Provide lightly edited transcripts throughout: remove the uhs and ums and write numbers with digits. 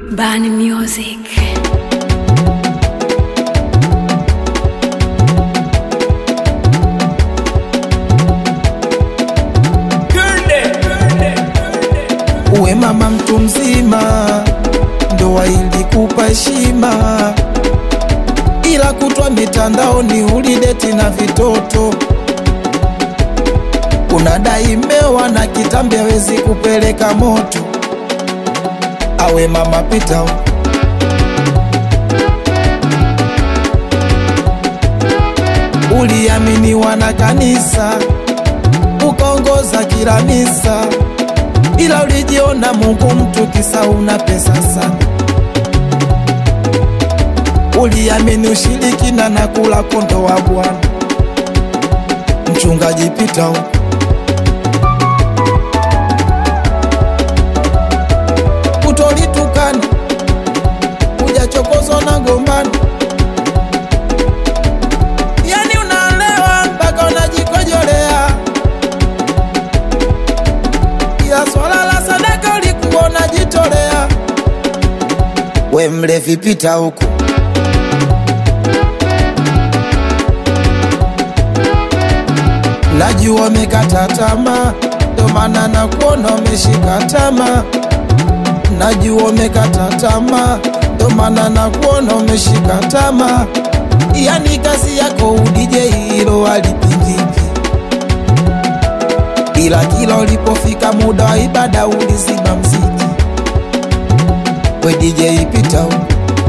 Bani Music. Uwe mama mtu mzima, ndoa ilikupa heshima, ila kutwa mitandaoni ulideti na vitoto. Unadai mewa na kitambi hawezi kupeleka moto. Awe mama pita uliaminiwa na kanisa, ukaongoza kila misa, ila ulijiona Mungu mtu kisa una pesa sana. Uliamini ushirikina na kula kondo wa Bwana. Mchungaji pita utolitukana, ujachokozwa na gombana, yani unalewa mpaka unajikojolea. Ila swala la sadaka ulikuwa unajitolea. We mlevi pita huku, najua umekata tamaa, ndo maana nakuona umeshika tamaa. Najua umekata tamaa, ndo maana nakuona umeshika tamaa. Yani kazi yako udj hilo halipingiki, ila kila ulipofika muda wa ibada ulizima mziki. We DJ pita huko,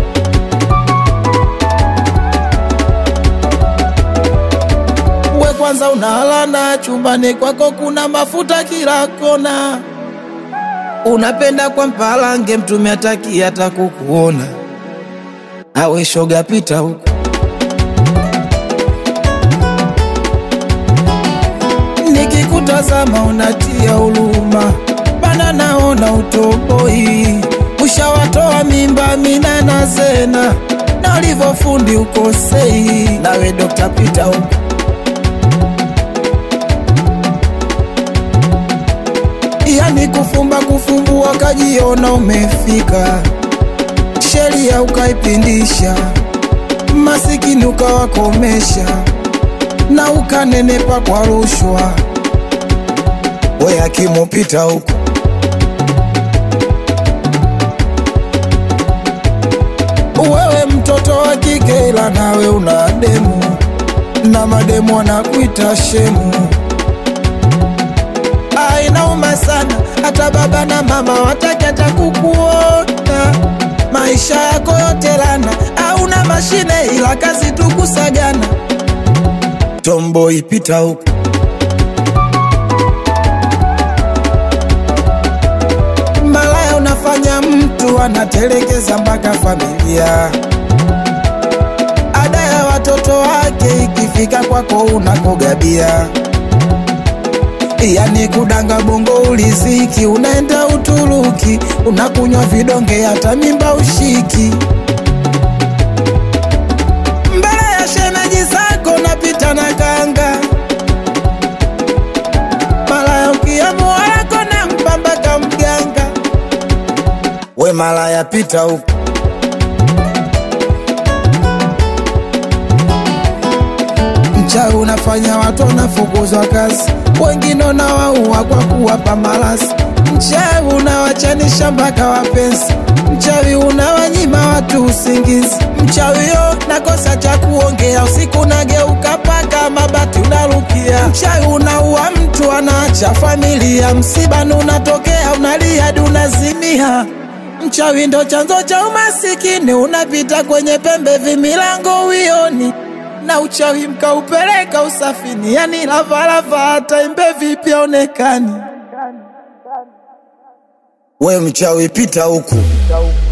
we kwanza unalana chumbani kwako kuna mafuta kila kona. Unapenda kwa mpalange mtume ataki hata kukuona. Awe shoga pita huko, nikikutazama unatia huruma, bana naona utoboi. Ushawatoa mimba mina na zena, na ulivofundi ukosei. Nawe Dr. pita huko, yani kufumba kufumbua kajiona umefika. Sheria ukaipindisha, masikini ukawakomesha, na ukanenepa kwa rushwa. We hakimu pita huko, wewe mtoto wa kike ila nawe una demu, na mademu wanakuita shemu. Inauma sana, hata baba na mama wataki hata kukuona. Maisha yako yote lana, hauna mashine ila kazi tu kusagana. Tomboy pita huko, malaya unafanya mtu anatelekeza mpaka familia. Ada ya watoto wake ikifika kwako unakogabia. Yani kudanga bongo uliziki, unaenda Uturuki, unakunywa vidonge hata mimba ushiki. Mbele ya shemeji zako napita na kanga, malaya ukiamua wako na mpamba ka mganga. We malaya pita huko, mchawi unafanya watu wanafukuzwa kazi, wengine unawaua kwa kuwapa malasi. Mchawi unawachanisha mpaka wapenzi, mchawi unawanyima watu usingizi. Mchawi yo nakosa cha kuongea, usiku nageuka paka mabati unarukia. Mchawi unaua mtu anaacha familia, msibani unatokea unalia hadi unazimia. Mchawi ndo chanzo cha umasikini, unapita kwenye pembe vimilango uioni. Na uchawi mkaupeleka usafini, yani lavalava hata imbe vipi onekani. We mchawi pita huku.